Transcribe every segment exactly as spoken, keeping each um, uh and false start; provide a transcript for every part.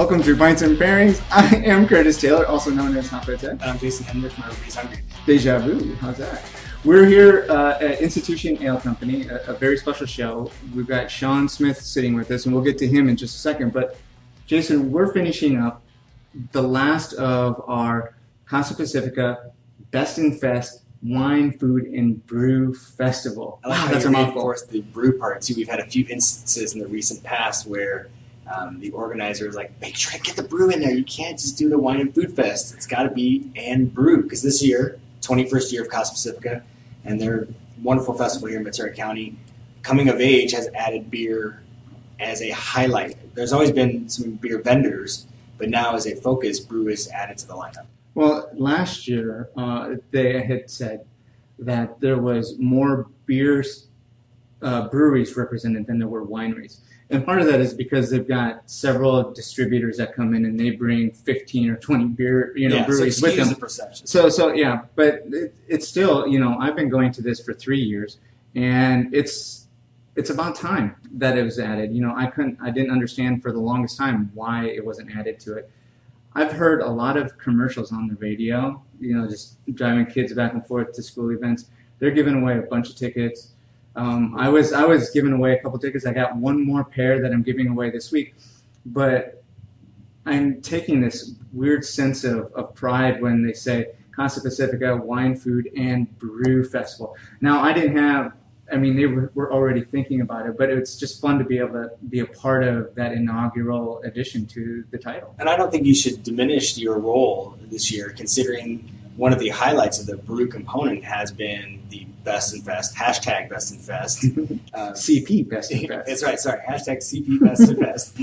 Welcome to Pints and Pairings. I am Curtis Taylor, also known as Hot Ted. And I'm Jason Hendrick from Everybody's Hungry. Deja vu, how's that? We're here uh, at Institution Ale Company, a, a very special show. We've got Sean Smith sitting with us, and we'll get to him in just a second. But Jason, we're finishing up the last of our Casa Pacifica Best in Fest Wine, Food, and Brew Festival. I like wow, how that's you a mouthful. reinforced the brew part too. We've had a few instances in the recent past where um, the organizer is like, make sure to get the brew in there. You can't just do the wine and food fest. It's got to be and brew. Because this year, twenty-first year of Casa Pacifica, and their wonderful festival here in Ventura County, Coming of Age has added beer as a highlight. There's always been some beer vendors, but now as a focus, brew is added to the lineup. Well, last year uh, they had said that there was more beer uh, breweries represented than there were wineries. And part of that is because they've got several distributors that come in and they bring fifteen or twenty beer, you know, yeah, breweries so with them. The perception. So, so yeah, but it, it's still, you know, I've been going to this for three years, and it's it's about time that it was added. You know, I couldn't, I didn't understand for the longest time why it wasn't added to it. I've heard a lot of commercials on the radio, you know, just driving kids back and forth to school events. They're giving away a bunch of tickets. Um, I was I was giving away a couple tickets. I got one more pair that I'm giving away this week. But I'm taking this weird sense of, of pride when they say Casa Pacifica Wine, Food, and Brew Festival. Now, I didn't have, I mean, they were, were already thinking about it, but it's just fun to be able to be a part of that inaugural addition to the title. And I don't think you should diminish your role this year, considering one of the highlights of the brew component has been the Best in Fest, hashtag Best in Fest. Um, C P Best in Fest. That's right, sorry, hashtag C P Best in Fest.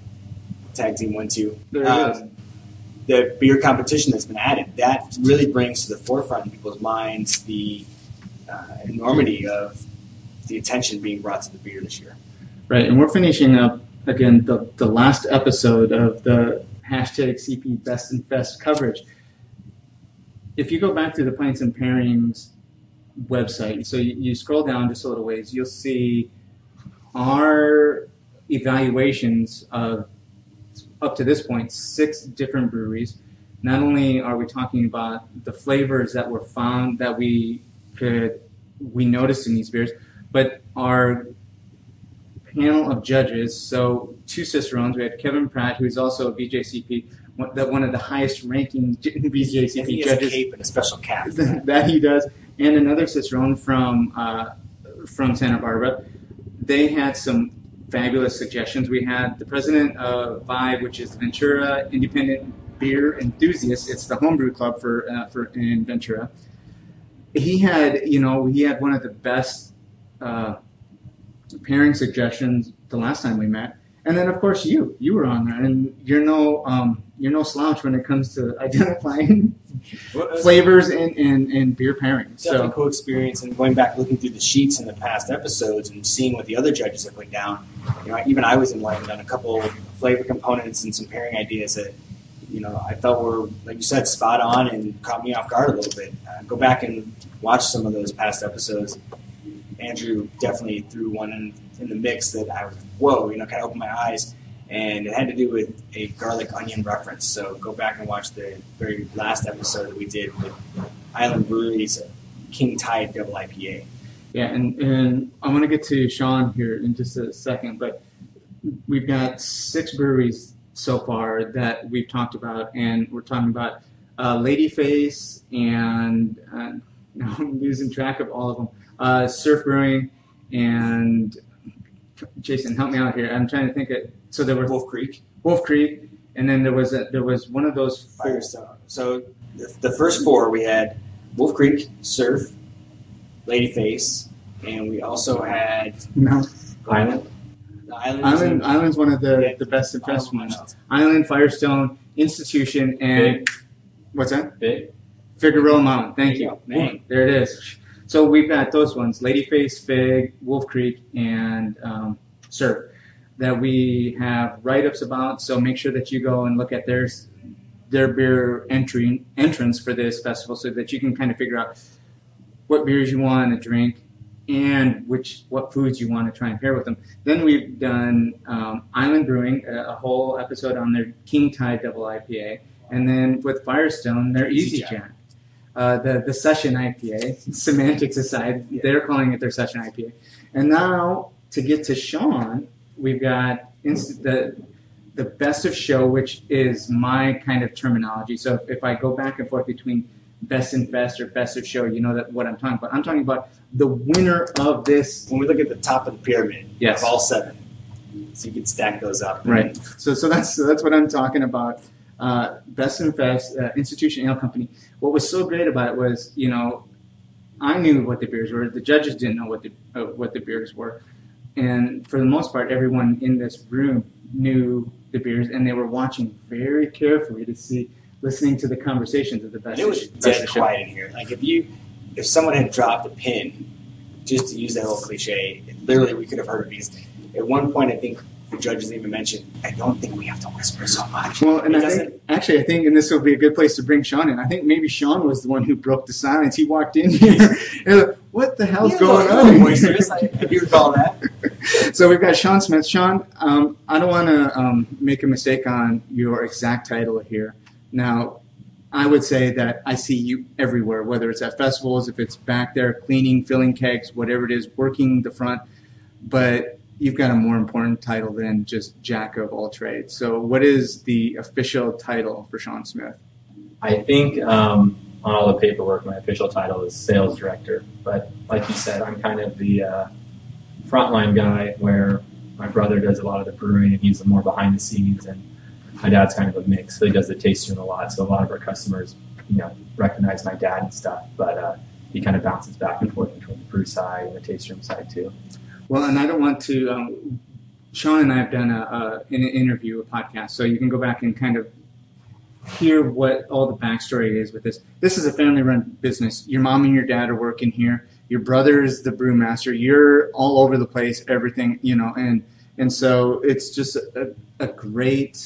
Tag team one, two. There it um, is. The beer competition that's been added, that really brings to the forefront in people's minds the uh, enormity of the attention being brought to the beer this year. Right, and we're finishing up, again, the, the last episode of the hashtag C P Best in Fest coverage. If you go back to the Pints and Pairings website, so you, you scroll down just a little ways, you'll see our evaluations of, up to this point, six different breweries. Not only are we talking about the flavors that were found that we could we noticed in these beers, but our panel of judges, so two Cicerones, we had Kevin Pratt, who's also a B J C P, one, one of the highest ranking B J C P and he judges. Has a cape and a special cap. That he does, and another Cicerone from uh, from Santa Barbara. They had some fabulous suggestions. We had the president of Vibe, which is Ventura Independent Beer Enthusiasts. It's the homebrew club for uh, for in Ventura. He had, you know, he had one of the best uh, pairing suggestions the last time we met. And then, of course, you you were on there, and you're no um, you're no slouch when it comes to identifying well, flavors and, and, and beer pairings. Definitely so. Cool experience, and going back looking through the sheets in the past episodes and seeing what the other judges have put down. You know, even I was enlightened on a couple of flavor components and some pairing ideas that, you know, I felt were, like you said, spot on and caught me off guard a little bit. Uh, go back and watch some of those past episodes. Andrew definitely threw one in, in the mix that I was, whoa, you know, kind of opened my eyes. And it had to do with a garlic onion reference. So go back and watch the very last episode that we did with Island Brewery's King Tide Double I P A. Yeah, and, and I'm going to get to Sean here in just a second, but we've got six breweries so far that we've talked about, and we're talking about uh, Ladyface and uh, now I'm losing track of all of them. Uh, Surf Brewing and Jason, help me out here. I'm trying to think of. So there were Wolf Creek, Wolf Creek, and then there was a, there was one of those Firestone. So the, the first four we had Wolf Creek, Surf, Ladyface, and we also had no Island. The Island, Island Island's one of the, yeah, the best and best ones. ones. Island, Firestone, Institution, and Big. What's that? Big. Figueroa Mountain. Thank There you you. go. Man. There it is. So we've got those ones: Ladyface, Fig, Wolf Creek, and um, Surf, that we have write-ups about. So make sure that you go and look at their their beer entry entrance for this festival, so that you can kind of figure out what beers you want to drink and which what foods you want to try and pair with them. Then we've done um, Island Brewing, a, a whole episode on their King Tide Double I P A, and then with Firestone, their Easy, Easy Jack. Jack. Uh, the the Session I P A, semantics aside, yeah. They're calling it their Session I P A. And now to get to Sean, we've got inst- the the Best of Show, which is my kind of terminology. So if, if I go back and forth between Best and Fest or Best of Show, you know that what I'm talking about. I'm talking about the winner of this. When we look at the top of the pyramid, yes. of all seven, so you can stack those up. Right. So so that's so that's what I'm talking about. Uh, Best and Fest, uh, Institution Ale Company. What was so great about it was, you know, I knew what the beers were. The judges didn't know what the uh, what the beers were, and for the most part, everyone in this room knew the beers, and they were watching very carefully to see, listening to the conversations of the best. And it was dead quiet in here. Like if you, if someone had dropped a pin, just to use that old cliche, literally we could have heard it. Because at one point, I think the judges even mentioned, I don't think we have to whisper so much. Well, and I think, actually, I think, and this will be a good place to bring Sean in. I think maybe Sean was the one who broke the silence. He walked in here, and like, what the hell's going on? Boisterous. I do recall that. So we've got Sean Smith. Sean, um, I don't want to um, make a mistake on your exact title here. Now, I would say that I see you everywhere, whether it's at festivals, if it's back there cleaning, filling kegs, whatever it is, working the front. But you've got a more important title than just Jack of all trades. So what is the official title for Sean Smith? I think um, on all the paperwork, my official title is sales director. But like you said, I'm kind of the uh, frontline guy where my brother does a lot of the brewing and he's the more behind the scenes, and my dad's kind of a mix. So he does the tasting room a lot. So a lot of our customers, you know, recognize my dad and stuff. But uh, he kind of bounces back and forth between the brew side and the tasting room side too. Well, and I don't want to, um, Sean and I have done a, a, an interview, a podcast, so you can go back and kind of hear what all the backstory is with this. This is a family-run business. Your mom and your dad are working here. Your brother is the brewmaster. You're all over the place, everything, you know, and and so it's just a, a great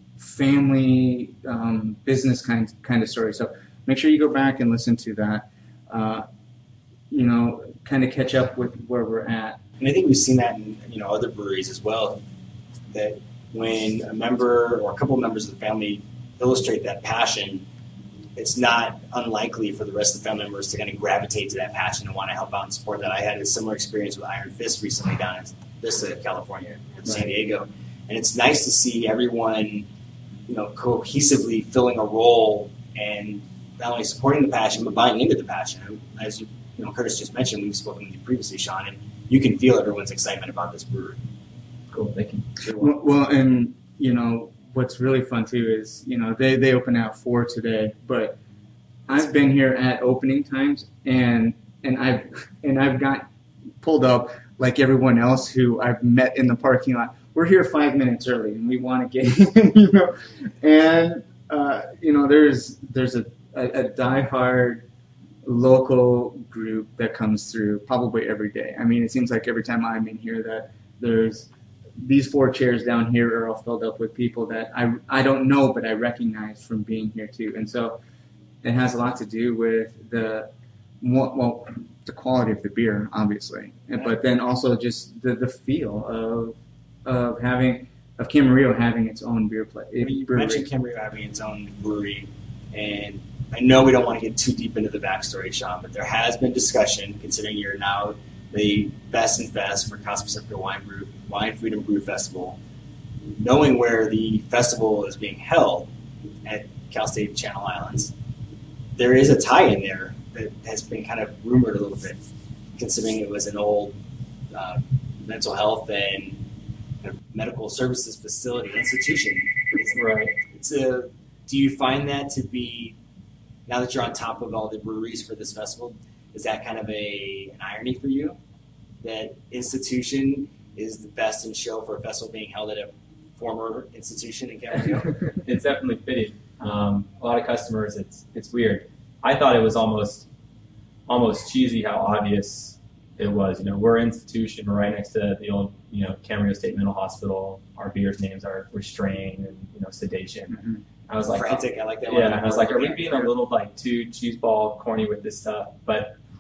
family um, business kind, kind of story. So make sure you go back and listen to that, uh, you know, kind of catch up with where we're at. And I think we've seen that in, you know, other breweries as well, that when a member or a couple of members of the family illustrate that passion, it's not unlikely for the rest of the family members to kind of gravitate to that passion and want to help out and support that. I had a similar experience with Iron Fist recently down in Vista, California, in San Diego. And it's nice to see everyone, you know, cohesively filling a role and not only supporting the passion, but buying into the passion. As you, you know, Curtis just mentioned, we've spoken with you previously, Sean, and you can feel everyone's excitement about this brewery. Cool, thank you. Well, well, and, you know, what's really fun, too, is, you know, they, they open at four today, but I've been here at opening times, and and I've and I've got pulled up like everyone else who I've met in the parking lot. We're here five minutes early, and we want to get in, you know, and, uh, you know, there's there's a, a, a diehard local group that comes through probably every day. I mean, it seems like every time I'm in here that there's these four chairs down here are all filled up with people that I, I don't know, but I recognize from being here too. And so it has a lot to do with the, well, the quality of the beer, obviously, but then also just the, the feel of of having, of Camarillo having its own beer play. You mentioned Camarillo having its own brewery, and I know we don't want to get too deep into the backstory, Sean, but there has been discussion, considering you're now the Best and Fest for Casa Pacifica Wine Brew, Wine Food and Brew Festival. Knowing where the festival is being held at Cal State Channel Islands, there is a tie in there that has been kind of rumored a little bit, considering it was an old uh, mental health and medical services facility institution. It's, right. It's a. Do you find that to be, now that you're on top of all the breweries for this festival, is that kind of a an irony for you? That institution is the best in show for a festival being held at a former institution in Camarillo? It's definitely fitting. Um, a lot of customers, it's it's weird. I thought it was almost almost cheesy how obvious it was. You know, we're an institution, we're right next to the old, you know, Camarillo State Mental Hospital. Our beers' names are restraint and, you know, sedation. Mm-hmm. I was like, frantic. I like that. Yeah, I was like, are we being a little like too cheeseball corny with this stuff? But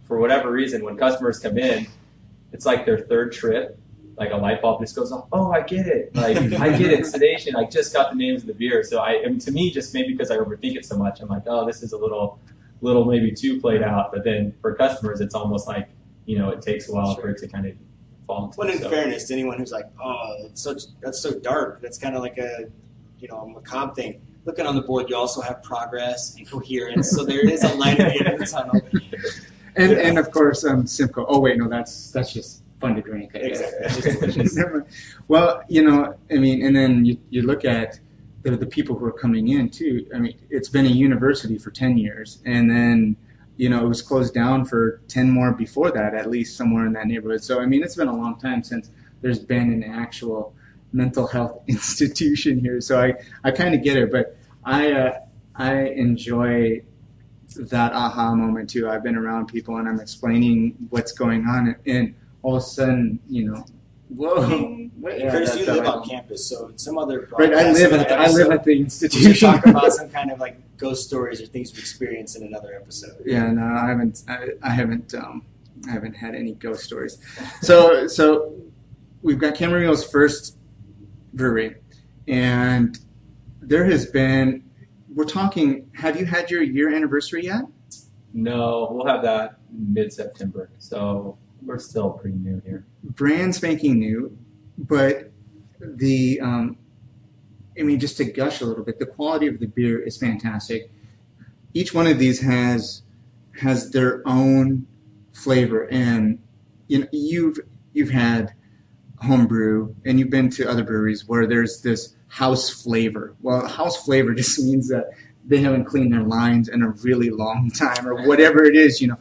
for whatever reason, when customers come in, it's like their third trip. Like a light bulb just goes off. Oh, I get it. Like I get it. Sedation. I just got the names of the beer. So I, I mean, to me, just maybe because I overthink it so much, I'm like, oh, this is a little, little maybe too played out. But then for customers, it's almost like, you know, it takes a while sure. for it to kind of fall into. Well, in so. fairness to anyone who's like, oh, it's such that's so dark. That's kind of like a, you know, a macabre thing. Looking on the board, you also have progress and coherence. So there is a light at the end of the tunnel. And yeah. and of course, um, Simcoe. Oh wait, no, that's that's just fun to drink. Exactly. Well, you know, I mean, and then you, you look at the the people who are coming in too. I mean, it's been a university for ten years, and then you know it was closed down for ten more before that, at least somewhere in that neighborhood. So I mean, it's been a long time since there's been an actual mental health institution here. So I I kind of get it, but I uh, I enjoy that aha moment too. I've been around people and I'm explaining what's going on, and all of a sudden, you know, whoa. Wait, yeah, Curtis, you live on right. campus, so in some other right. I live at the, I live at the institution. We should talk about some kind of like ghost stories or things we experienced in another episode. Yeah, no, I haven't. I, I haven't. Um, I haven't had any ghost stories. So, so we've got Camarillo's first brewery, and there has been. We're talking. Have you had your year anniversary yet? No, we'll have that mid-September. So we're still pretty new here. Brand spanking new, but the. Um, I mean, just to gush a little bit, the quality of the beer is fantastic. Each one of these has has their own flavor, and you know, you've you've had homebrew, and you've been to other breweries where there's this house flavor. Well, house flavor just means that they haven't cleaned their lines in a really long time, or whatever it is. You know,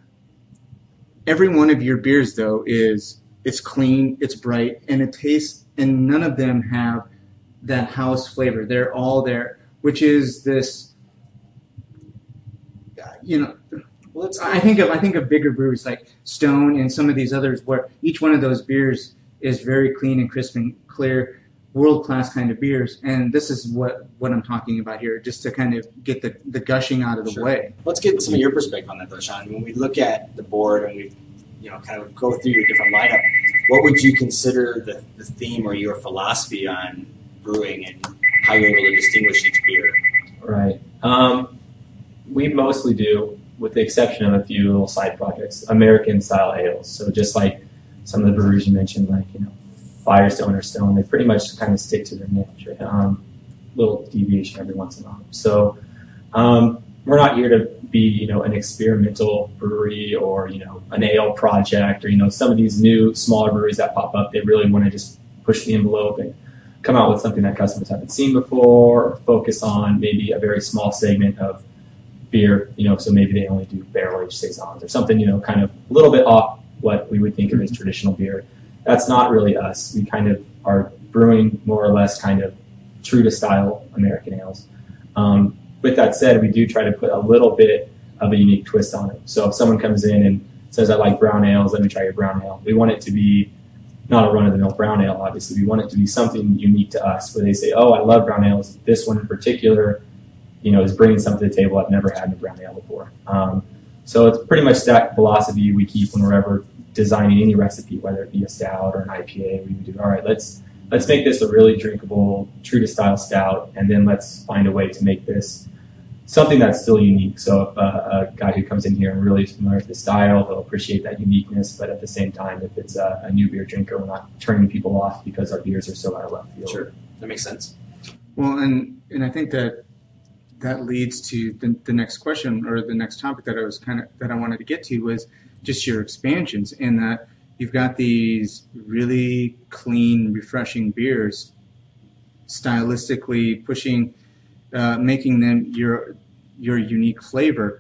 every one of your beers though is it's clean, it's bright, and it tastes. And none of them have that house flavor. They're all there, which is this. You know, well, it's, I think of I think of bigger breweries like Stone and some of these others, where each one of those beers is very clean and crisp and clear, world class kind of beers. And this is what, what I'm talking about here, just to kind of get the, the gushing out of the sure. way. Let's get some of your perspective on that, though, Sean. When we look at the board and we, you know, kind of go through your different lineup, what would you consider the, the theme or your philosophy on brewing and how you're able to distinguish each beer? Right. Um, we mostly do, with the exception of a few little side projects, American-style ales. So just like some of the breweries you mentioned, like, you know, Firestone or Stone, they pretty much kind of stick to their niche. Right? Um, little deviation every once in a while. So um, we're not here to be, you know, an experimental brewery or, you know, an ale project or, you know, some of these new smaller breweries that pop up. They really want to just push the envelope and come out with something that customers haven't seen before, or focus on maybe a very small segment of beer, you know, so maybe they only do barrel-aged saisons or something, you know, kind of a little bit off what we would think of as traditional beer. That's not really us. We kind of are brewing more or less kind of true to style American ales. Um, with that said, we do try to put a little bit of a unique twist on it. So if someone comes in and says, I like brown ales, let me try your brown ale. We want it to be not a run-of-the-mill brown ale, obviously. We want it to be something unique to us where they say, oh, I love brown ales. This one in particular, you know, is bringing something to the table I've never had in a brown ale before. Um, so it's pretty much that philosophy we keep when we're ever designing any recipe, whether it be a stout or an I P A. We would do, all right, let's let's make this a really drinkable, true to style stout, and then let's find a way to make this something that's still unique. So if uh, a guy who comes in here and really is familiar with the style, they'll appreciate that uniqueness. But at the same time, if it's a, a new beer drinker, we're not turning people off because our beers are so out of left field. Sure, that makes sense. Well, and and I think that that leads to the, the next question, or the next topic that I was kind of that I wanted to get to, was just your expansions, in that you've got these really clean, refreshing beers, stylistically pushing, uh, making them your your unique flavor.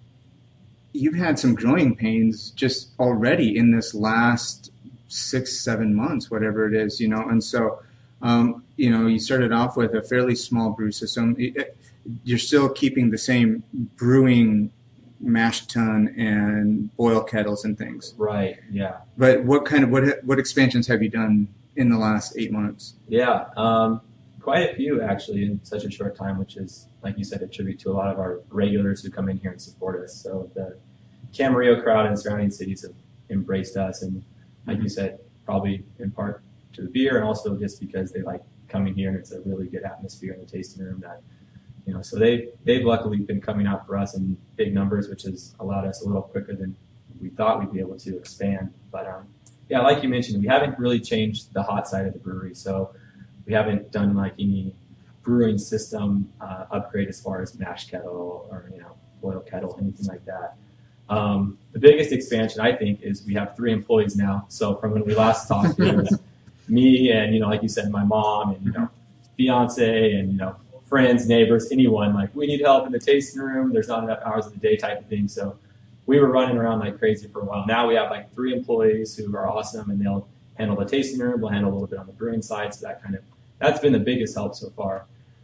You've had some growing pains just already in this last six, seven months, whatever it is, you know. And so, um, you know, you started off with a fairly small brew system. You're still keeping the same brewing mash tun and boil kettles and things. Right, yeah. But what kind of, what what expansions have you done in the last eight months? Yeah, um, quite a few actually in such a short time, which is, like you said, a tribute to a lot of our regulars who come in here and support us. So the Camarillo crowd and surrounding cities have embraced us, and like you said, probably in part to the beer, and also just because they like coming here, and it's a really good atmosphere in the tasting room. That you know, so they they've luckily been coming out for us in big numbers, which has allowed us a little quicker than we thought we'd be able to expand. But um, yeah, like you mentioned, we haven't really changed the hot side of the brewery, so we haven't done like any brewing system uh, upgrade as far as mash kettle or you know boil kettle, anything like that. Um, the biggest expansion, I think, is we have three employees now. So from when we last talked, it was me and, you know, like you said, my mom and, you know, fiance and, you know, friends, neighbors, anyone. Like, we need help in the tasting room. There's not enough hours of the day type of thing. So we were running around like crazy for a while. Now we have like three employees who are awesome, and they'll handle the tasting room. We'll handle a little bit on the brewing side. So that kind of, that's been the biggest help so far.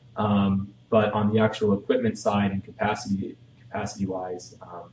Um, but on the actual equipment side and capacity, capacity wise, um,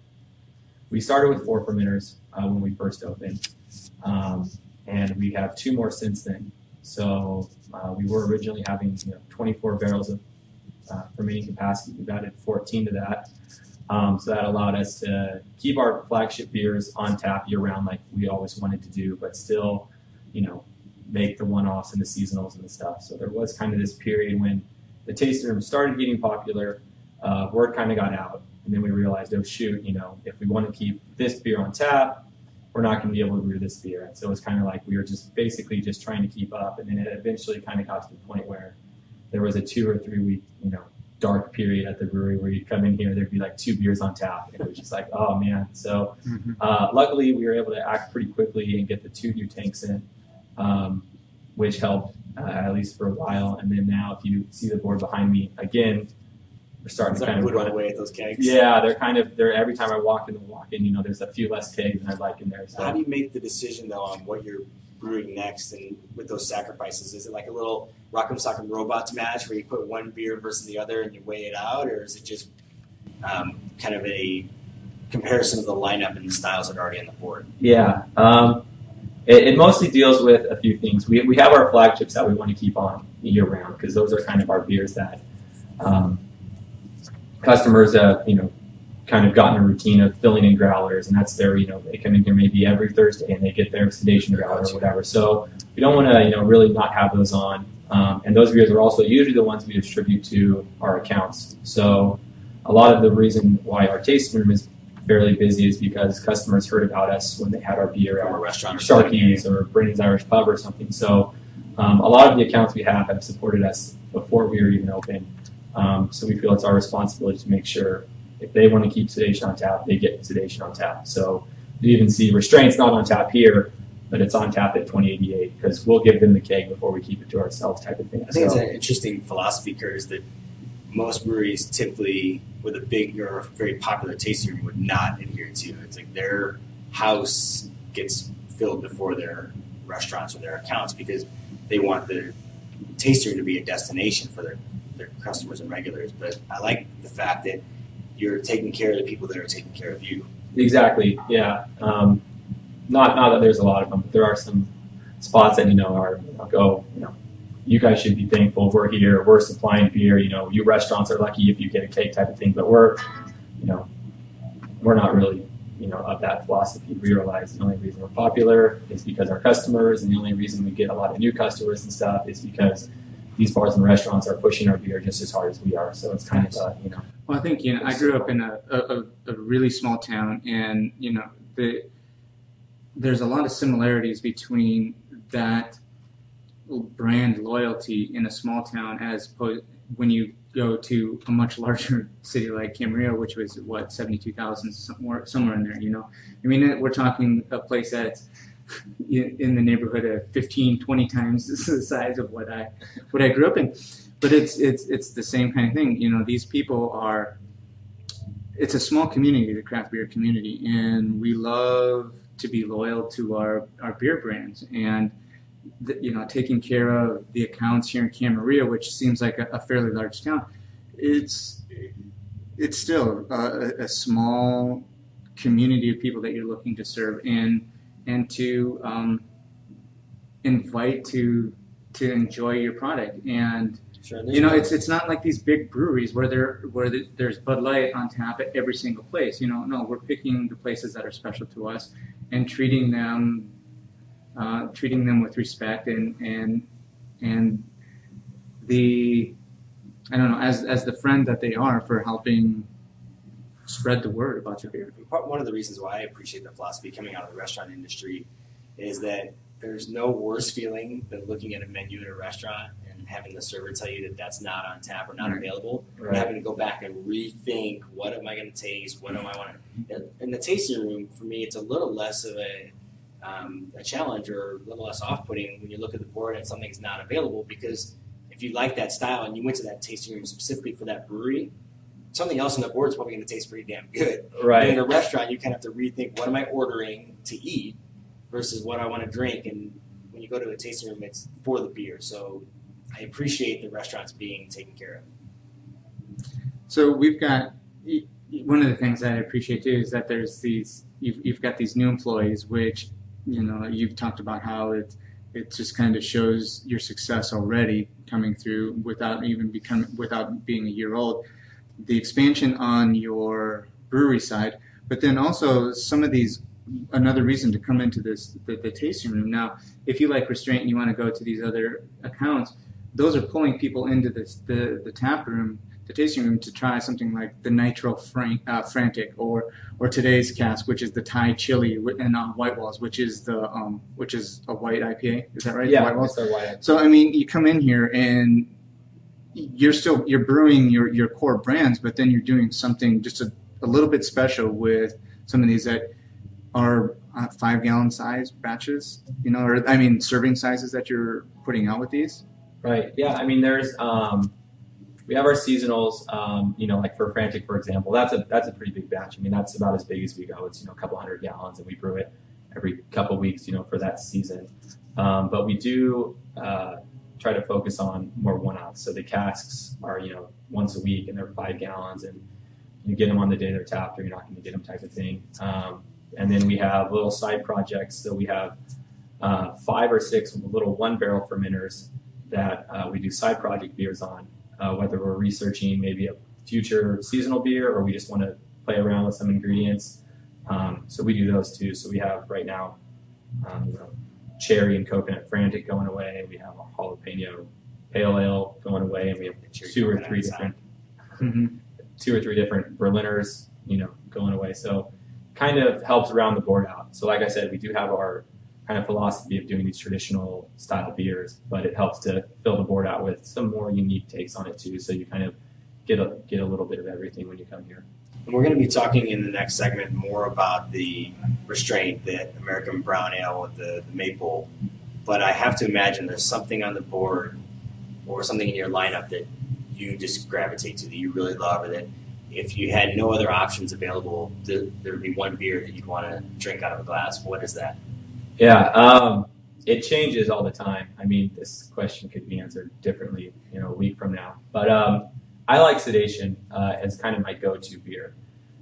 we started with four fermenters uh, when we first opened, um, and we have two more since then. So uh, we were originally having you know, twenty-four barrels of uh, fermenting capacity. We've added fourteen to that. Um, so that allowed us to keep our flagship beers on tap year-round like we always wanted to do, but still, you know, make the one-offs and the seasonals and the stuff. So there was kind of this period when the tasting room started getting popular, uh, word kind of got out. And then we realized, oh, shoot, you know, if we want to keep this beer on tap, we're not going to be able to brew this beer. And so it was kind of like we were just basically just trying to keep up. And then it eventually kind of got to the point where there was a two or three week, you know, dark period at the brewery where you'd come in here, there'd be like two beers on tap. And it was just like, oh, man. So Mm-hmm. uh, luckily, we were able to act pretty quickly and get the two new tanks in, um, which helped uh, at least for a while. And then now if you see the board behind me, again, we're starting It's to like kind of whittle run away at those kegs. Yeah, they're kind of they're every time I walk in the walk in, you know, there's a few less kegs than I'd like in there. So How do you make the decision though on what you're brewing next, and with those sacrifices? Is it like a little Rock'em Sock'em Robots match where you put one beer versus the other and you weigh it out, or is it just um, kind of a comparison of the lineup and the styles that are already on the board? yeah, um, it, it mostly deals with a few things. We we have our flagships that we want to keep on year round because those are kind of our beers that. Um, Customers have, you know, kind of gotten a routine of filling in growlers, and that's their, you know, they come in here maybe every Thursday and they get their sedation growler or whatever. So we don't want to, you know, really not have those on. Um, and those beers are also usually the ones we distribute to our accounts. So a lot of the reason why our tasting room is fairly busy is because customers heard about us when they had our beer From at a restaurant or Sharky's or Brennan's Irish Pub or something. So um, a lot of the accounts we have have supported us before we were even open. Um, so we feel it's our responsibility to make sure if they want to keep sedation on tap, they get sedation on tap. So you even see restraints not on tap here, but it's on tap at twenty eighty-eight because we'll give them the keg before we keep it to ourselves type of thing. I think so, it's an interesting philosophy, Kurt, is that most breweries typically with a big or very popular tasting room would not adhere to. It's like their house gets filled before their restaurants or their accounts because they want the tasting room to be a destination for their their customers and regulars. But I like the fact that you're taking care of the people that are taking care of you. Exactly. Yeah. Um, not not that there's a lot of them, but there are some spots that you know are like, oh, you know, you guys should be thankful we're here. We're supplying beer. You know, you restaurants are lucky if you get a cake type of thing. But we're, you know, we're not really, you know, of that philosophy. We realize the only reason we're popular is because our customers, and the only reason we get a lot of new customers and stuff is because these bars and restaurants are pushing our beer just as hard as we are. So it's kind of, uh, you know. Well, I think, you know, I grew up in a, a, a really small town, and, you know, the, there's a lot of similarities between that brand loyalty in a small town as opposed when you go to a much larger city like Camarillo, which was, what, seventy-two thousand, somewhere, somewhere in there, you know. I mean, we're talking a place that's in the neighborhood of fifteen, twenty times the size of what I what I grew up in. But it's it's it's the same kind of thing. You know, these people are, it's a small community, the craft beer community, and we love to be loyal to our, our beer brands. And, the, you know, taking care of the accounts here in Camarillo, which seems like a, a fairly large town, it's it's still a, a small community of people that you're looking to serve. And and to um, invite to to enjoy your product. And Sure, you know, it's it's not like these big breweries where there where the, there's Bud Light on tap at every single place. You know, no, we're picking the places that are special to us and treating them uh, treating them with respect and and and the I don't know as as the friend that they are for helping spread the word about your beer. One of the reasons why I appreciate the philosophy coming out of the restaurant industry is that there's no worse feeling than looking at a menu at a restaurant and having the server tell you that that's not on tap or not Right. available, Right. and having to go back and rethink, what am I going to taste? What am I want to? In the tasting room, for me, it's a little less of a um, a challenge or a little less off-putting when you look at the board and something's not available, because if you like that style and you went to that tasting room specifically for that brewery, something else on the board is probably going to taste pretty damn good. Right. And in a restaurant, you kind of have to rethink, what am I ordering to eat versus what I want to drink. And when you go to a tasting room, it's for the beer. So I appreciate the restaurants being taken care of. So we've got one of the things that I appreciate too is that there's these you've you've got these new employees, which you know you've talked about how it it just kind of shows your success already coming through without even becoming without being a year old. The expansion on your brewery side, but then also some of these another reason to come into this the, the tasting room. Now, if you like Restraint and you want to go to these other accounts, those are pulling people into this the the tap room, the tasting room, to try something like the Nitro Frank, uh, Frantic or or today's cask, which is the Thai Chili and uh, White Walls, which is the um which is a white I P A. Is that right? The Yeah, White Walls? it's a white. So I mean, you come in here and you're still you're brewing your, your core brands, but then you're doing something just a, a little bit special with some of these that are uh, five gallon size batches, you know, or I mean serving sizes that you're putting out with these. Right. Yeah. I mean, there's um, we have our seasonals. Um, you know, like for Frantic, for example, that's a that's a pretty big batch. I mean, that's about as big as we go. It's you know a couple hundred gallons, and we brew it every couple weeks. You know, for that season. Um, but we do uh, try to focus on more one-offs. So the casks are you know once a week, and they're five gallons, and you get them on the day they're tapped, or you're not going to get them, type of thing. Um, and then we have little side projects. So we have uh, five or six little one-barrel fermenters that uh, we do side project beers on, uh, whether we're researching maybe a future seasonal beer or we just want to play around with some ingredients. Um, so we do those too. So we have right now um, you know, cherry and coconut Frantic going away. We have a jalapeno pale ale going away, and we have two or three different Mm-hmm. two or three different Berliners, you know, going away. So kind of helps around the board out. So like I said, we do have our kind of philosophy of doing these traditional style beers, but it helps to fill the board out with some more unique takes on it too. So you kind of get a get a little bit of everything when you come here. And we're going to be talking in the next segment more about the Restraint, the American Brown Ale with the, the maple. But I have to imagine there's something on the board or something in your lineup that you just gravitate to, that you really love, or that if you had no other options available, there, there would be one beer that you'd want to drink out of a glass. What is that? Yeah, um, it changes all the time. I mean, this question could be answered differently, you know, a week from now. But um, I like Sedation uh, as kind of my go-to beer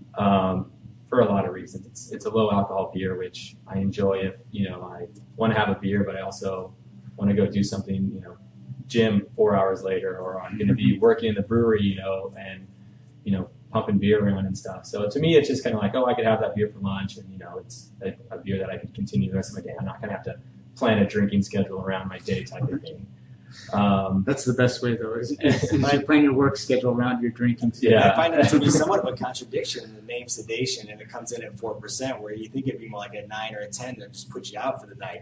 um, for a lot of reasons. It's it's a low alcohol beer, which I enjoy if you know I want to have a beer, but I also want to go do something, you know, gym four hours later, or I'm going to be working in the brewery, you know, and you know. pumping beer around and stuff. So to me, it's just kind of like, oh, I could have that beer for lunch, and you know, it's a, a beer that I could continue the rest of my day. I'm not going to have to plan a drinking schedule around my day, type of thing. Um, That's the best way, though, is, is, is you plan your work schedule around your drinking schedule. Yeah. I find that to be somewhat of a contradiction in the name Sedation, and it comes in at four percent, where you think it'd be more like a nine or a ten that just puts you out for the night.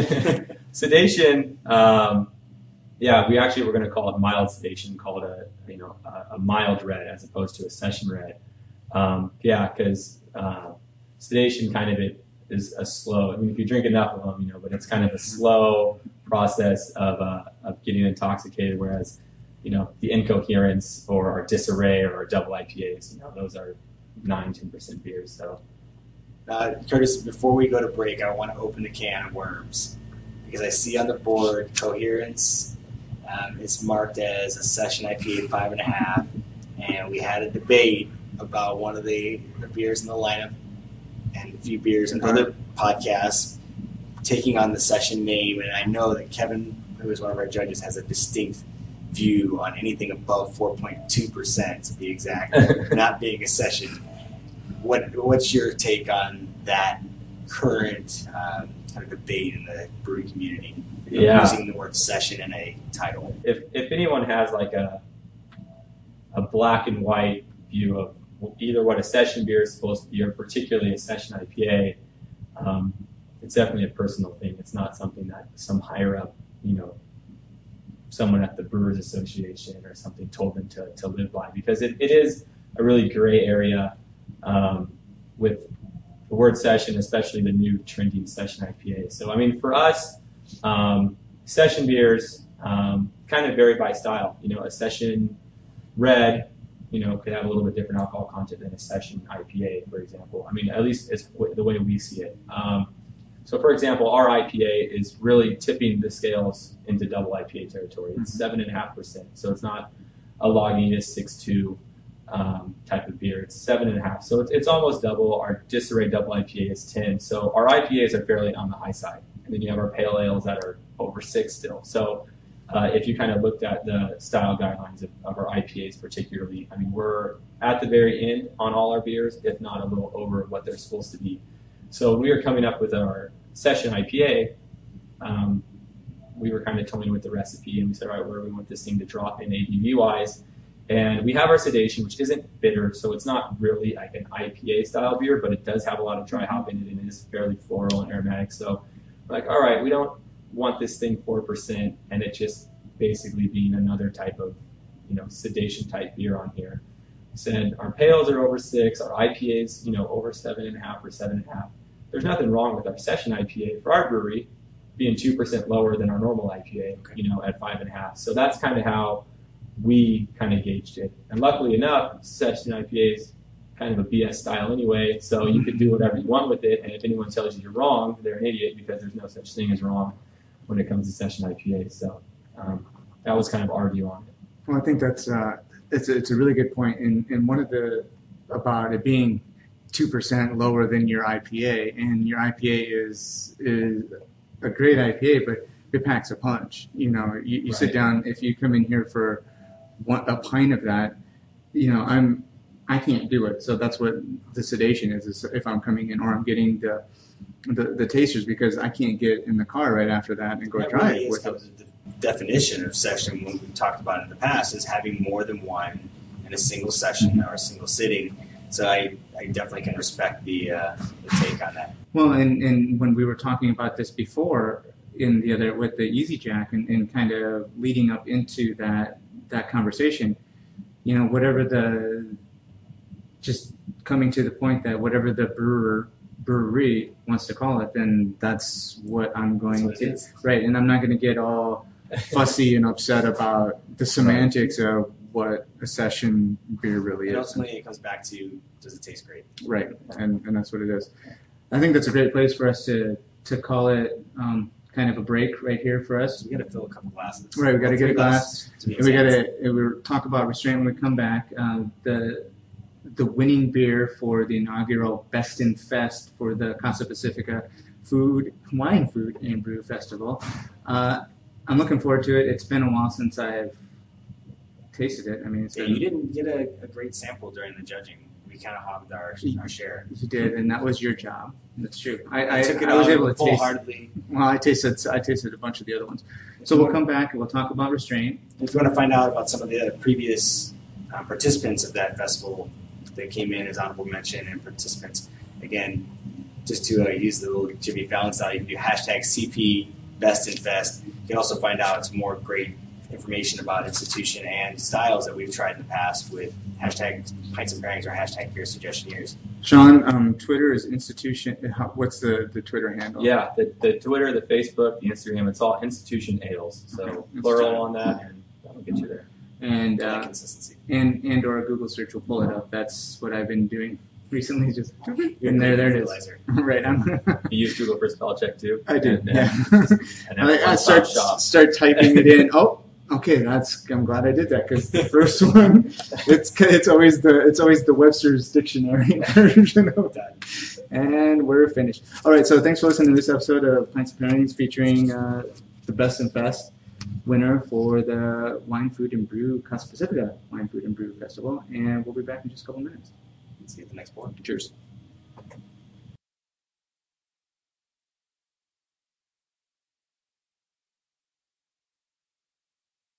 Sedation, um, yeah, we actually were going to call it mild sedation, call it a you know a, a mild red as opposed to a session red. Um, yeah, because uh, sedation kind of it is a slow. I mean, if you drink enough of them, you know, but it's kind of a slow process of uh, of getting intoxicated. Whereas, you know, the incoherence or our disarray or our double I P As, you know, those are nine, ten percent beers. So, uh, Curtis, before we go to break, I want to open the can of worms because I see on the board Coherence. Um, it's marked as a session I P A five and a half, and we had a debate about one of the, the beers in the lineup and a few beers in other podcasts taking on the session name. And I know that Kevin, who is one of our judges, has a distinct view on anything above four point two percent to be exact, not being a session. What What's your take on that current um, kind of debate in the brewing community? Yeah. Using the word session in a title. If if anyone has like a a black and white view of either what a session beer is supposed to be, or particularly a session I P A, um, it's definitely a personal thing. It's not something that some higher up, you know, someone at the Brewers Association or something told them to, to live by, because it, it is a really gray area um, with the word session, especially the new trendy session I P A. So, I mean, for us, um, session beers um, kind of vary by style. You know, a session red, you know, could have a little bit different alcohol content than a session I P A, for example. I mean, at least it's w- the way we see it. Um, so, for example, our I P A is really tipping the scales into double I P A territory. It's seven and a half percent. So it's not a Lagunitas six two um, type of beer. It's seven and a half. So it's, it's almost double. Our Disarray double I P A is ten. So our I P As are fairly on the high side. And then you have our pale ales that are over six still. So uh, if you kind of looked at the style guidelines of, of our I P As particularly, I mean, we're at the very end on all our beers, if not a little over what they're supposed to be. So we are coming up with our session I P A. Um, we were kind of toying with the recipe, and we said, all right, where do we want this thing to drop in A B V-wise? And we have our sedation, which isn't bitter, so it's not really like an I P A style beer, but it does have a lot of dry hop in it, and it is fairly floral and aromatic. So we're like, all right, we don't want this thing four percent, and it just basically being another type of, you know, sedation type beer on here. We said our pales are over six, our I P As, you know, over seven and a half or seven and a half. There's nothing wrong with our session I P A for our brewery being two percent lower than our normal I P A, you know, at five and a half. So that's kind of how we kind of gauged it. And luckily enough, session I P A is kind of a B S style anyway, so you can do whatever you want with it. And if anyone tells you you're wrong, they're an idiot, because there's no such thing as wrong when it comes to session I P A. So um, that was kind of our view on it. Well, I think that's uh, it's a, it's a really good point. And and one of the about it being two percent lower than your I P A, and your I P A is is a great I P A, but it packs a punch. You know, you, you right. sit down, if you come in here for one, a pint of that, you know, I'm I can't do it. So that's what the sedation is, is if I'm coming in, or I'm getting the the, the tasters, because I can't get in the car right after that and go that try really it. With the definition of session, when we've talked about it in the past, is having more than one in a single session mm-hmm. or a single sitting. So I, I definitely can respect the, uh, the take on that. Well, and, and when we were talking about this before in the other with the Easy Jack, and, and kind of leading up into that that conversation, you know, whatever the just coming to the point that whatever the brewer brewery wants to call it, then that's what I'm going what to right. And I'm not going to get all fussy and upset about the semantics of what a session beer really and is. Ultimately, it comes back to, does it taste great? Right, and and that's what it is. I think that's a great place for us to to call it um, kind of a break right here for us. We got to fill a couple glasses. Right, we got to get a glass. And we got to we talk about restraint when we come back. Uh, the the winning beer for the inaugural Best in Fest for the Casa Pacifica Food, Wine, Food, and Brew Festival. Uh, I'm looking forward to it. It's been a while since I've tasted it. I mean, it's yeah, been, you didn't get a, a great sample during the judging. We kind of hogged our, our share. You did, and that was your job. That's true. I, I, I took it I was able to taste. wholeheartedly. Well, I tasted I tasted a bunch of the other ones. So we'll come back and we'll talk about restraint. If you want to find out about some of the previous uh, participants of that festival that came in as honorable mention and participants, again, just to uh, use the little Jimmy Fallon style, you can do hashtag C P Best in Fest. You can also find out some more great information about institution and styles that we've tried in the past with hashtag Pints and Pairings or hashtag Beer Suggestion Years. Sean, um, Twitter is institution. What's the, the Twitter handle? Yeah, the, the Twitter, the Facebook, the Instagram, it's all Institution Ales. So okay. plural on that, and that'll get you there. And uh, consistency. And and or a Google search will pull it up. That's what I've been doing recently. Just and there, there it is. Right. I'm you use Google for spell check too. I do. And, yeah. and I, I start shop. start typing it in. Oh. Okay, that's. I'm glad I did that, because the first one, it's it's always the it's always the Webster's Dictionary version of that. And we're finished. All right, so thanks for listening to this episode of Pints and Pairings featuring uh, the Best and Fest. winner for the Wine, Food, and Brew Casa Pacifica Wine, Food, and Brew Festival. And we'll be back in just a couple minutes. Let's see you at the next board. Cheers.